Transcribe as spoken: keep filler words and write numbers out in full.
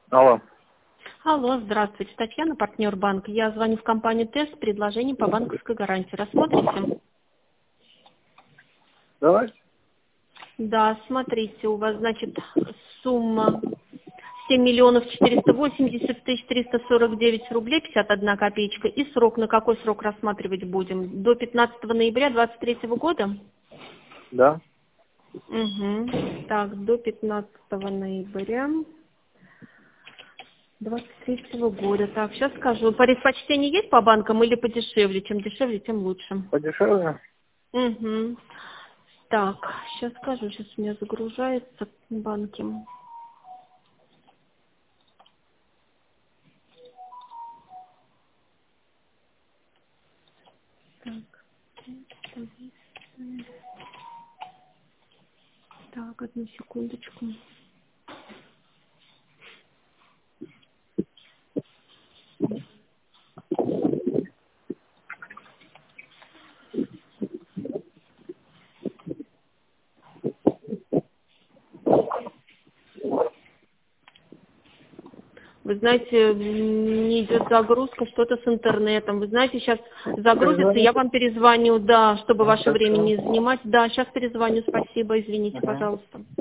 Алло. Алло, здравствуйте, Татьяна, партнер банка. Я звоню в компанию ТЭС с предложением по банковской гарантии. Рассмотрите? Давай. Да, смотрите, у вас, значит, сумма семь миллионов четыреста восемьдесят тысяч триста сорок девять рублей пятьдесят одна копеечка. И срок, на какой срок рассматривать будем? До пятнадцатого ноября двадцать третьего года? Да. Угу. Так, до пятнадцатого ноября двадцать третьего года. Так, сейчас скажу. По предпочтению есть по банкам или подешевле? Чем дешевле, тем лучше. Подешевле? Угу. Так, сейчас скажу, сейчас у меня загружается банки. Так, так, одну секундочку. Вы знаете, не идет загрузка, что-то с интернетом. Вы знаете, сейчас загрузится, я Перезвоните. вам перезвоню, да, чтобы Ну, ваше время хорошо. не занимать. Да, сейчас перезвоню, спасибо, извините, Угу. пожалуйста.